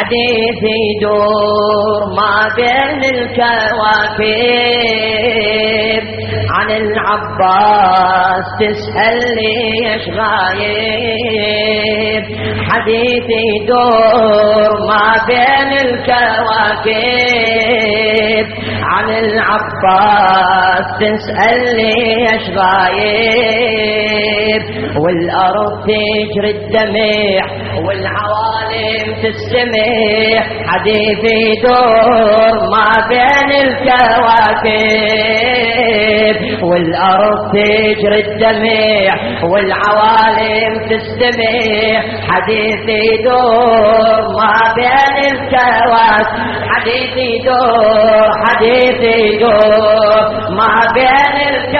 حديثي يدور ما بين الكواكب عن العباس تسأل ليش غايب. حديثي يدور ما بين الكواكب عن العباس تسأل ليش غايب. والأرض تجري الدمع والعوالم تستمع. حديثي يدور ما بين الكواكب والأرض تجري الدمع والعوالم تستمع. حديثي يدور ما بين الكواكب. حديثي يدور حديثي يدور ما بين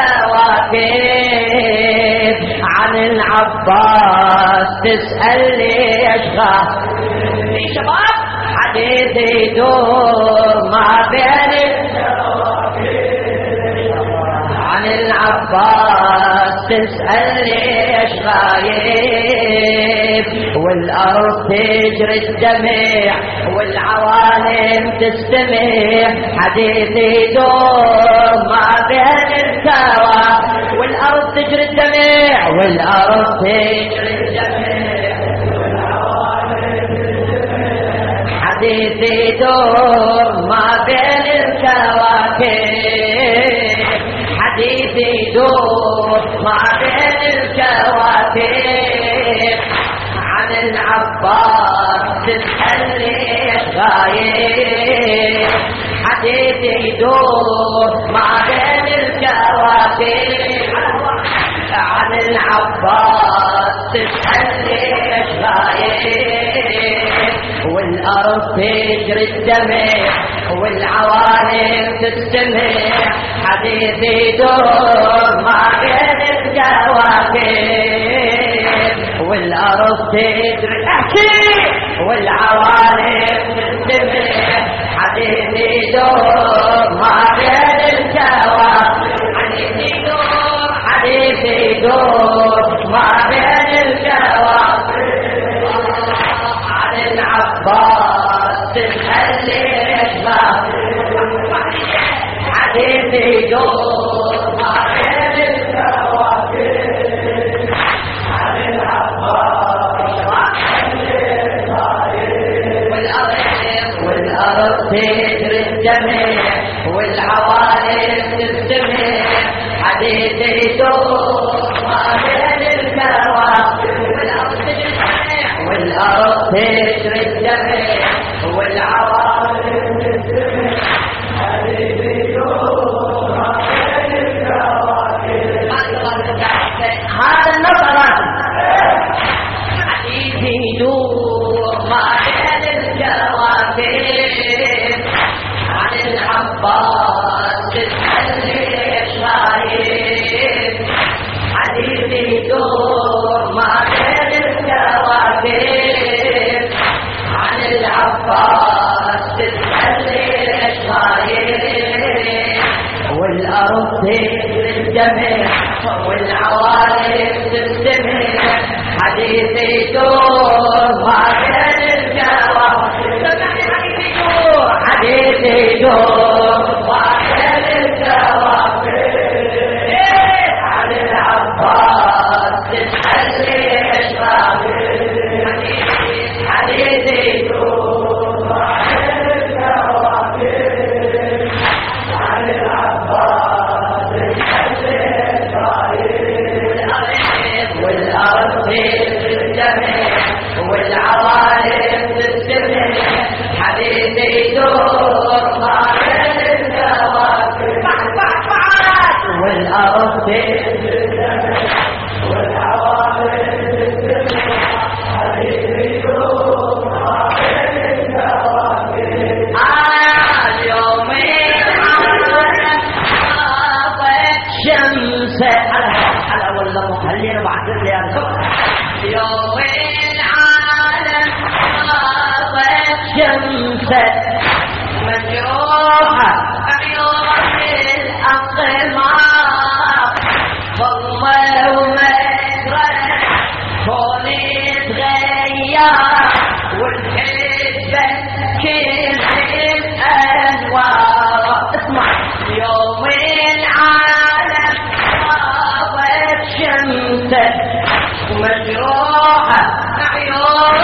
الكواكب عن العباس تسأل ليش غايب. شباب حديثي يدور ما بين عن العباس تسأل ليش غايب. والأرض تجري الدمع والعوالم تستمع. حديثي يدور ما بين الكواكب والأرض تجري الدمع والأرض تجري الدمع. حديثي يدور ما بين الكواكب. حديثي يدور ما بين الكواكب عن العباس تسأل ليش غايب. حديثي يدور ما بين الكواكب عن العباس تسأل ليش غايب. والأرض تجري الدمع والعوالم تستمع. حديثي يدور ما بين الكواكب والأرض تجري والعوالم تستمع. حديثي يدور ما بين الكواكب. حديثي يدور حديثي يدور ما بين الكواكب عن العباس تسأل ليش غايب. حديثي يدور ما بين الكواكب عن العباس والأرض تجري الدمع والعوالم تستمع. حديثي يدور ما بين الكواكب والأرض تجري الدمع والأرض تجري الدمع والعوالم تستمع. حديثي يدور ما بين الكواكب. هذا النظر. حديثي يدور ما بين الكواكب عن العباس تسأل ليش غايب. حديثي يدور ما بين الكواكب عن العباس تسأل ليش غايب. والأرض تجري الدمع والعوالم تستمع. حديثي يدور ما بين الكواكب. حديثي يدور ما بين الكواكب عن العباس تسأل ليش غايب. حديثي يدور ما بين الكواكب عن العباس تسأل ليش غايب. والأرض تجري الدمع والعوالم تستمع. حديثي يدور ما بين الكواكب والأرض تجري الدمع والعوالم تستمع. حديثي يدور ما بين الكواكب. اليومين عالم طابت شمسه. على والله مخلينا بعد الليل. يومين عالم طابت شمسه مجروحه عيون الأقمار. ظلمه ومجرى كون يتغير والحجة مجروحة عيون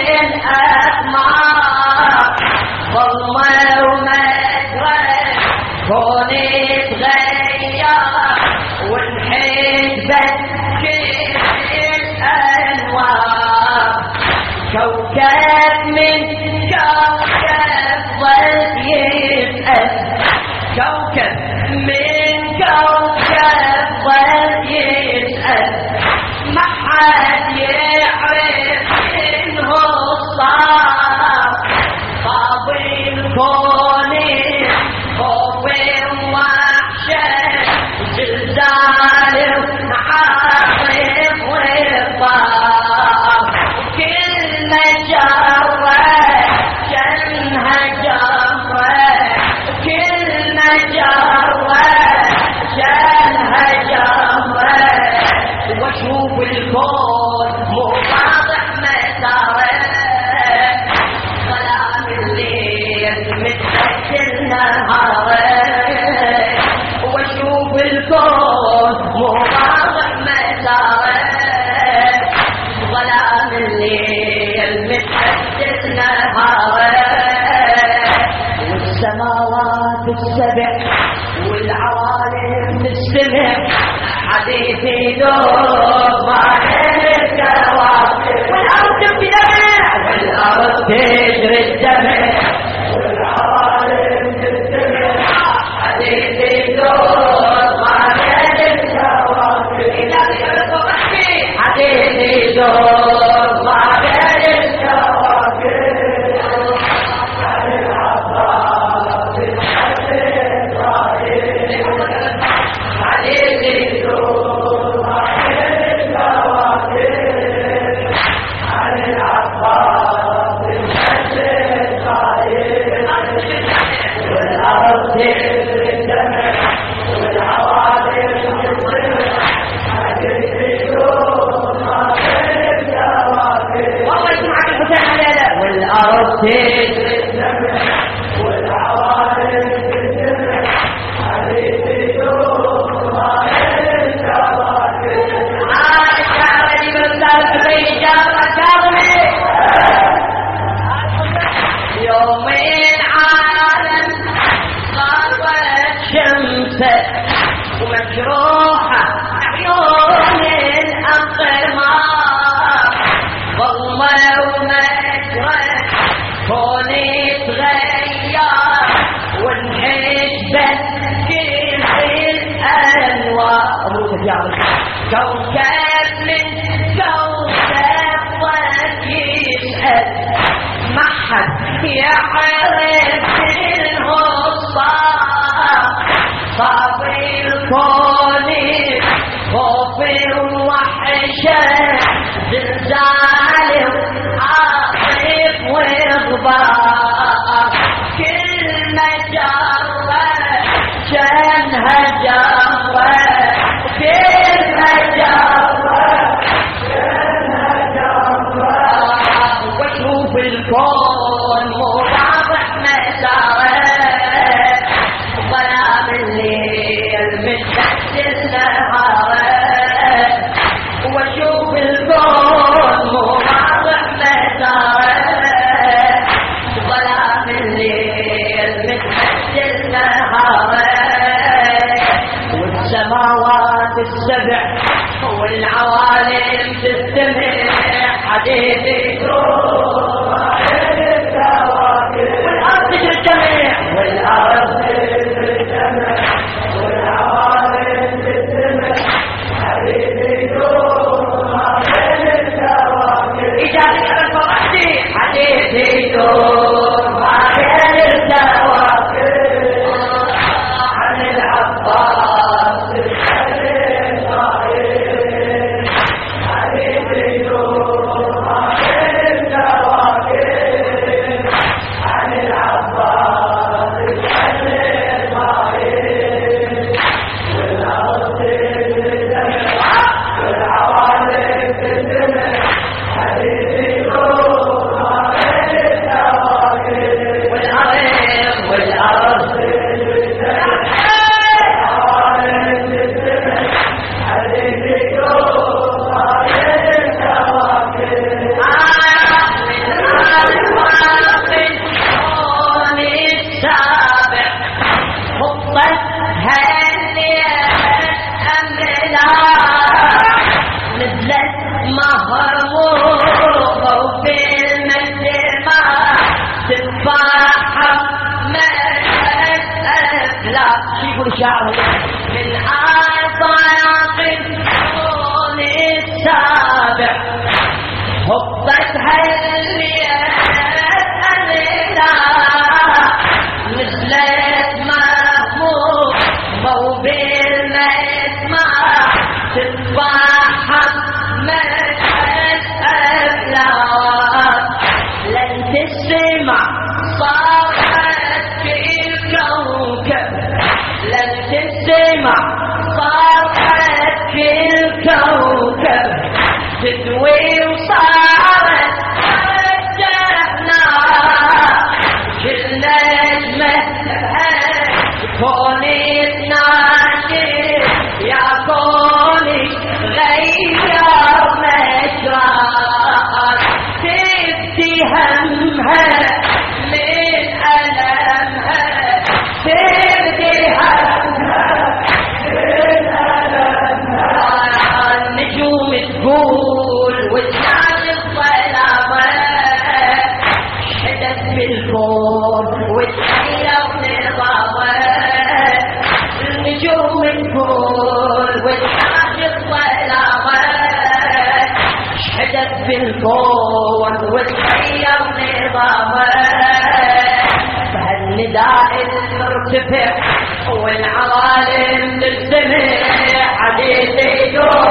الأسمار ظلمة ومجرى كوني تغير والحين بكر الأنوار كوكب من كوكب ظل يسأل كوكب من كوكب ظل يسأل ما حد يعرف انه صار طاب الكون خوف ووحشة زلزال وعاصف وضار كل مجرة جنها جرة كل مجرة جنها جرة واشوف الكون مو واضح مساره ظلام الليل متسجل نهاره واشوف الكون مو واضح مساره ظلام الليل متسجل نهاره والسماوات السبع والعوالم السبع حديثي دوب على الكواكب والأرض تبتلع والأرض تجري الدمع والعوالم تبتلع حديثي دوب على الكواكب حديثي دوب على الكواكب يومين عالم صارت شمسة ومجروحة عيون الأقمار ظلمة ومجرى كوني تغير ونعيش بكل الأنوار كوكب من كوكب ضد يسأل ما حد يعرف انه صار صار الكون خوف ووحشة زلزال وعاصف وغبار كل مجرة جنها جرة كل مجرة جنها جرة واشوف الكون مو واضح مساره ظلام الليل متسجل نهاره واشوف الكون مو واضح مساره ظلام الليل متسجل نهاره والسماوات السبع والعوالم تستمع حديثي والأرض تجتمع والأرض تجتمع والعوالم تجتمع حديثي إذا ذكر فرحتي حديثي دور عن الكواكب عن العباس الحديث حديثي دور عن الكواكب تتفحم لا شوفوا الشعر من عطاق الكون السابع هبتها اليد نزلت مهموم وبالمسمع تتفحم لن تسمع صارت في الكوكب لن تسمع صارت في الكوكب تدوي وصارت رجعنا كل نجمة كوني تناشر يا كوني غير مجراك تبدي همها من ألمها تبدي همها من ألمها النجوم تقول والناس الظلامة شدت بالكون والحياة نظامة النجوم تقول والناس الظلامة شدت بالكون والحياة نظامة فهالنداء المرتفع والعوالم تجتمع حديث يدور